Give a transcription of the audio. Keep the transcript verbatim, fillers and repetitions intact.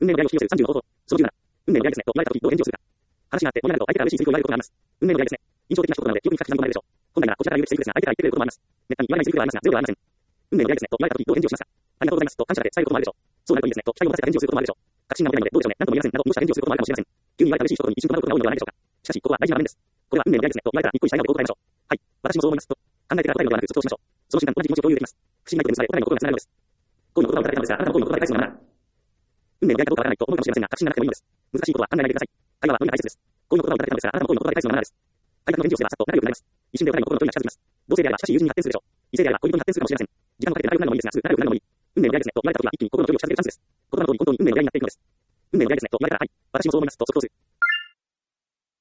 運命の出会いを引き寄せるさんじゅうの方法。そのじゅうなな。運命の出会いですね。と言われた時どう返事をするか。話があって盛り上がると相手から嬉しいセリフを言われることがあります。運命の出会いですね。印象的な一言なので記憶に深く刻み込まれるでしょう。本来ならこちらから言うべきセリフですが相手から言ってくれることもあります。めったに言わないセリフではありますがゼロではありません。運命の出会いですね。と言われた時どう返事をしますか。ありがとうございますと感謝で伝えることもあるでしょう。そうなるといいですねと期待を持たせた返事をすることもあるでしょう。確信が持てないのでどうでしょうね。なんとも言えませんなどとした返事をすることもあるかもしれません。急に言われた嬉しい一言に一瞬戸惑うことが多いのではないでしょうか。しかしここは大事な場面です。これは運命の出会いですねと言われたらにっこりした笑顔でこう答えましょう。はい。私もそう思いますと。考えてから答えるのではなく主張しましょう。その瞬間同じ気持ちを共有できます。不思議なことにされお互いの心がつながるのです。恋の言葉をいただいたのですが、あなたも恋の言葉で返すのはならない。運命の出会いかどうかわからないと思うかもしれませんが、確信がなくてもいいのです。難しいことは考えないでください。会話は論理が大切です。恋の言葉をいただいたのですが、あなたも恋の言葉で返すのはならないです。相手の返事をすればさっと仲良くなります。一瞬でお互いの心の距離が近づきます。同性であれば親しい友人に発展するでしょう。異性であれば恋人に発展するかもしれません。時間をかけて仲良くなるのもいいですが、すぐ仲良くなるのもいい。運命の出会いですねと言われた時は一気に心の距離を近づけるチャンスです。言葉の通り本当に運命の出会いになっていくのです。運命の出会いですねと言われたらはい。私もそう思いますと即答する。